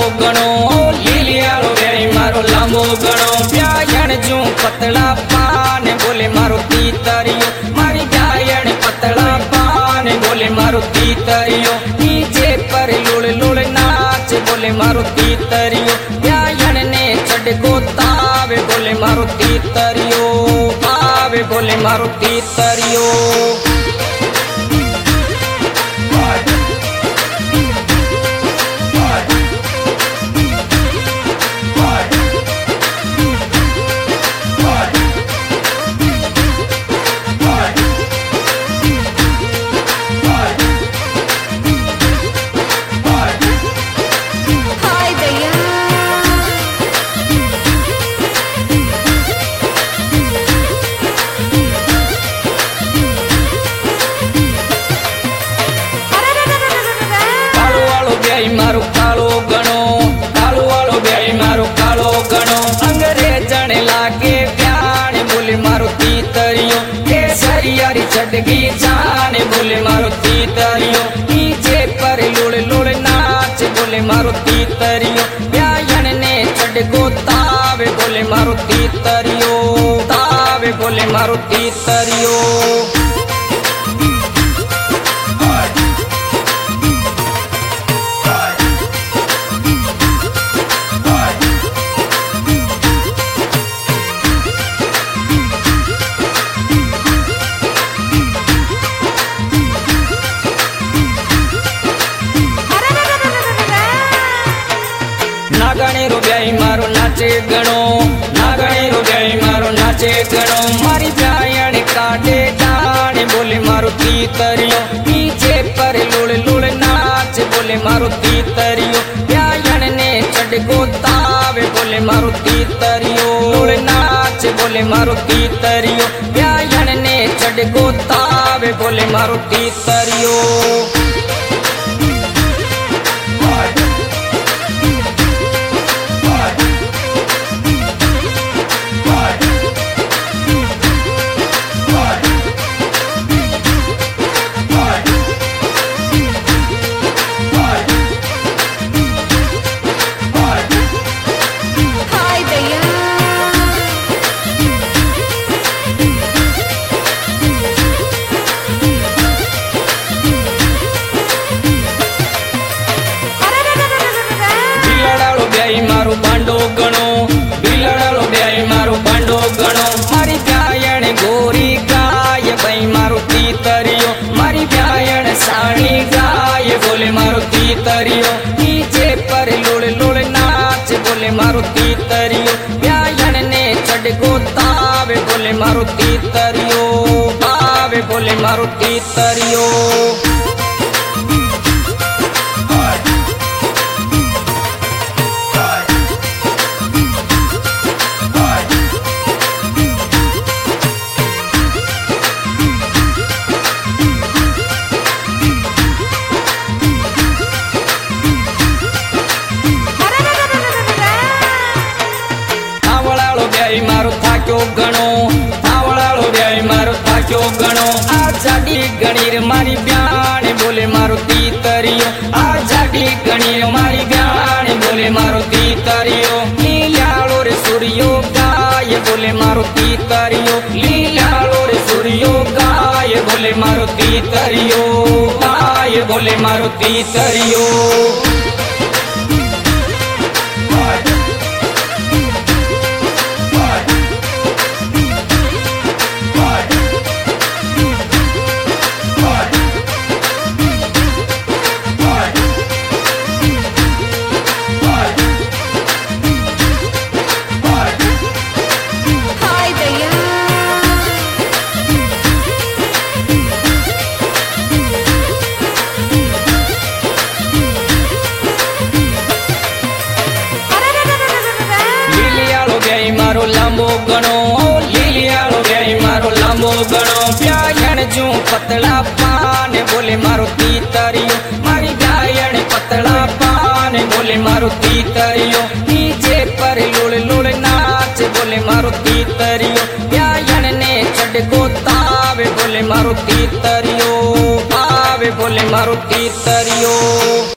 गणो लीलियालो व्याई मारो लांबो गणो ब्यायण जू पतला पान बोले मारो तीतरियो मारी ब्यायण पतला पान बोले मारो तीतरियो नीचे पर लुड़ लुड़ नाच बोले मारो तीतरियो ब्यायण ने चढ़ को तावे बोले मारो तीतरियो तावे बोले मारो तीतरियो। मारो कालो गणो कालो वालो ब्याई मारो कालो गणो अंग्रेजन लागे प्याण बोले मारो तीतरियो केसरियारी चढ़गी जान बोले मारो तीतरियो नीचे पर लुड़ लुड़ नाच बोले मारो तीतरियो ब्यायण ने चढ़ को तावे बोले मारो तीतरियो तावे बोले मारो तीतरियो। नागणेरो ब्याई मारो नाचे गणो नागणेरो ब्याई मारो नाचे गणो मारी ब्यायण काटे डाण बोले मारो तीतरियो नीचे पर लुड़ लुड़ नाच बोले मारो तीतरियो ब्यायण ने चढ़ को तावे बोले मारो तीतरियो लुड़ नाच बोले मारो तीतरियो ब्यायण ने चढ़ को तावे बोले मारो तीतरियो। मारो बांडो गणो बिलड़ालो ब्याई मारो बांडो गणो मारी ब्यायण गोरी गाय भाई मारो तीतरियो मारी ब्यायण साड़ी गाय बोले मारो तीतरियो नीचे पर लुड़ लुड़ नाच बोले मारो तीतरियो ब्यायण ने चढ़ को तावे बोले मारो तीतरियो तावे बोले मारो तीतरियो। मारो थाक्यो गणो थावड़ालो ब्याई मारो थाक्यो गणो आ जाडी गणीर मारी ब्याण बोले मारो तीतरियो आ जाडी गणीर मारी ब्याण बोले मारो तीतरियो लीलालो रे सूर्यो गाय बोले मारो तीतरियो लीलालो रे सूर्यो गाय बोले मारो तीतरियो गाय बोले मारो तीतरियो। मारो लांबो गणो लीलियालो ब्याई मारो लांबो गणो ब्यायण जू पतला पान बोले मारो तीतरियो मारी ब्यायण पतला पान बोले मारो तीतरियो नीचे पर लुड़ लुड़ नाच बोले मारो तीतरियो ब्यायण ने चढ़ को तावे बोले मारो तीतरियो तावे बोले मारो तीतरियो।